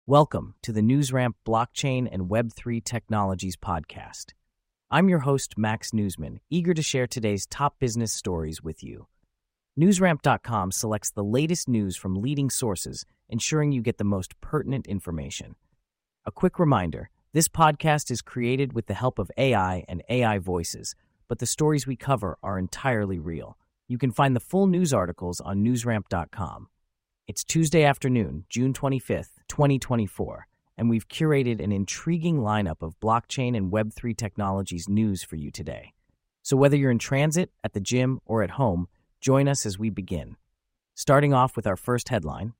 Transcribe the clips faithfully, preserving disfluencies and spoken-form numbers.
Welcome to the NewsRamp Blockchain and Web three Technologies podcast. I'm your host, Max Newsman, eager to share today's top business stories with you. NewsRamp dot com selects the latest news from leading sources, ensuring you get the most pertinent information. A quick reminder, this podcast is created with the help of A I and A I voices, but the stories we cover are entirely real. You can find the full news articles on NewsRamp dot com. It's Tuesday afternoon, June twenty-fifth, twenty twenty-four, and we've curated an intriguing lineup of blockchain and Web three technologies news for you today. So whether you're in transit, at the gym, or at home, join us as we begin. Starting off with our first headline.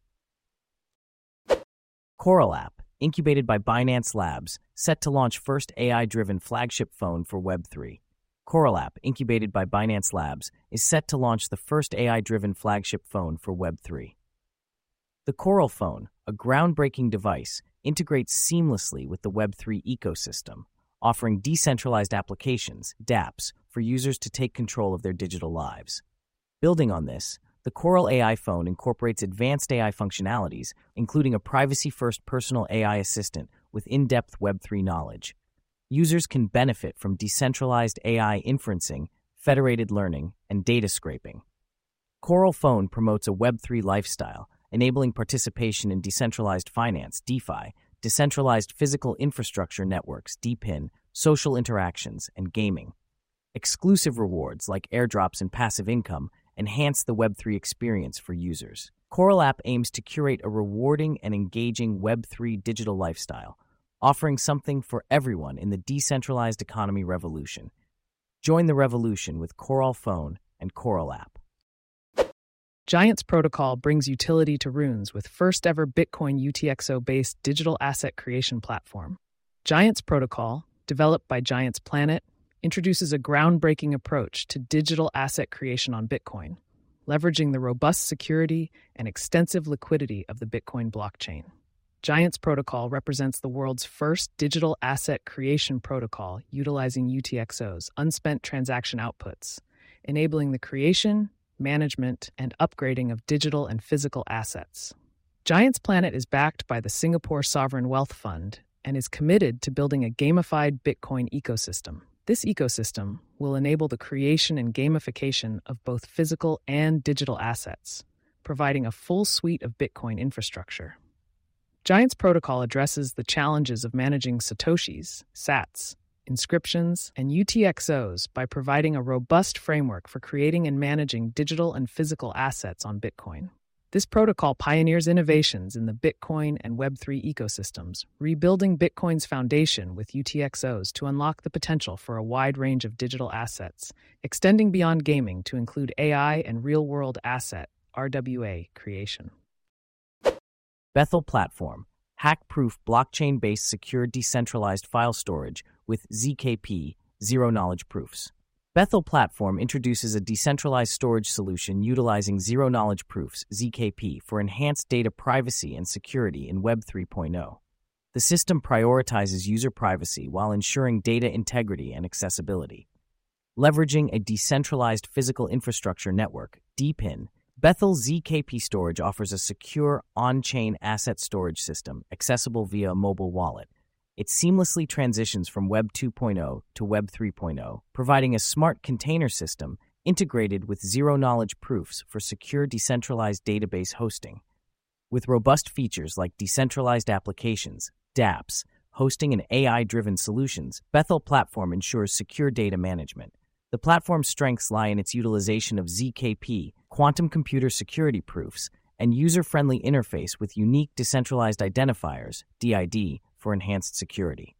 Coral App, incubated by Binance Labs, set to launch first A I-driven flagship phone for Web three. Coral App, incubated by Binance Labs, is set to launch the first A I-driven flagship phone for Web three. The Coral Phone, a groundbreaking device, integrates seamlessly with the Web three ecosystem, offering decentralized applications, dApps, for users to take control of their digital lives. Building on this, the Coral A I phone incorporates advanced A I functionalities, including a privacy-first personal A I assistant with in-depth Web three knowledge. Users can benefit from decentralized A I inferencing, federated learning, and data scraping. Coral Phone promotes a Web three lifestyle, enabling participation in decentralized finance, DeFi, decentralized physical infrastructure networks, D P I N, social interactions, and gaming. Exclusive rewards like airdrops and passive income enhance the Web three experience for users. Coral App aims to curate a rewarding and engaging Web three digital lifestyle, offering something for everyone in the decentralized economy revolution. Join the revolution with Coral Phone and Coral App. Giants Protocol brings utility to Runes with first-ever Bitcoin U T X O-based digital asset creation platform. Giants Protocol, developed by Giants Planet, introduces a groundbreaking approach to digital asset creation on Bitcoin, leveraging the robust security and extensive liquidity of the Bitcoin blockchain. Giants Protocol represents the world's first digital asset creation protocol utilizing U T X O's unspent transaction outputs, enabling the creation, management, and upgrading of digital and physical assets. Giants Planet is backed by the Singapore Sovereign Wealth Fund and is committed to building a gamified Bitcoin ecosystem. This ecosystem will enable the creation and gamification of both physical and digital assets, providing a full suite of Bitcoin infrastructure. Giants Protocol addresses the challenges of managing Satoshis, sats, inscriptions, and U T X Os by providing a robust framework for creating and managing digital and physical assets on Bitcoin. This protocol pioneers innovations in the Bitcoin and Web three ecosystems, rebuilding Bitcoin's foundation with U T X Os to unlock the potential for a wide range of digital assets, extending beyond gaming to include A I and real-world asset R W A creation. Bethel Platform, hack-proof blockchain-based secure decentralized file storage with Z K P, zero-knowledge proofs. Bethel Platform introduces a decentralized storage solution utilizing zero-knowledge proofs, Z K P, for enhanced data privacy and security in Web three point oh. The system prioritizes user privacy while ensuring data integrity and accessibility. Leveraging a decentralized physical infrastructure network, D P I N, Bethel Z K P Storage offers a secure on-chain asset storage system accessible via a mobile wallet. It seamlessly transitions from Web two point oh to Web three point oh, providing a smart container system integrated with zero-knowledge proofs for secure decentralized database hosting. With robust features like decentralized applications, dApps, hosting, and A I-driven solutions, Bethel Platform ensures secure data management. The platform's strengths lie in its utilization of Z K P, quantum computer security proofs, and user-friendly interface with unique decentralized identifiers, D I D, for enhanced security.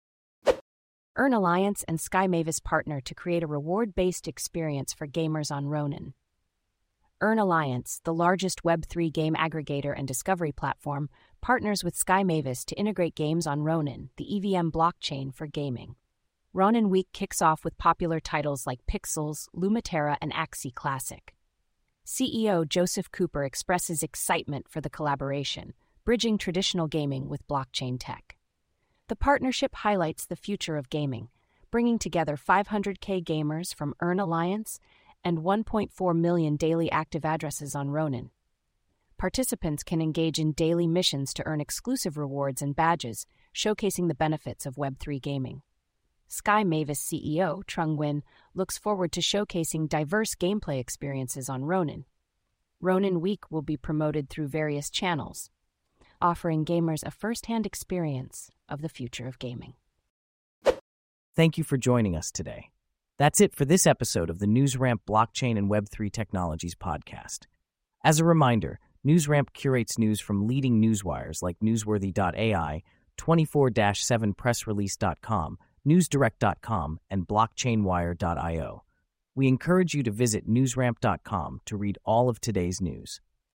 Earn Alliance and Sky Mavis partner to create a reward-based experience for gamers on Ronin. Earn Alliance, the largest Web three game aggregator and discovery platform, partners with Sky Mavis to integrate games on Ronin, the E V M blockchain for gaming. Ronin Week kicks off with popular titles like Pixels, Lumaterra, and Axie Classic. C E O Joseph Cooper expresses excitement for the collaboration, bridging traditional gaming with blockchain tech. The partnership highlights the future of gaming, bringing together five hundred K gamers from Earn Alliance and one point four million daily active addresses on Ronin. Participants can engage in daily missions to earn exclusive rewards and badges, showcasing the benefits of Web three gaming. Sky Mavis C E O Trung Nguyen looks forward to showcasing diverse gameplay experiences on Ronin. Ronin Week will be promoted through various channels, offering gamers a first-hand experience of the future of gaming. Thank you for joining us today. That's it for this episode of the NewsRamp Blockchain and Web three Technologies podcast. As a reminder, NewsRamp curates news from leading newswires like Newsworthy dot A I, twenty-four seven press release dot com, newsdirect dot com, and blockchain wire dot io. We encourage you to visit newsramp dot com to read all of today's news.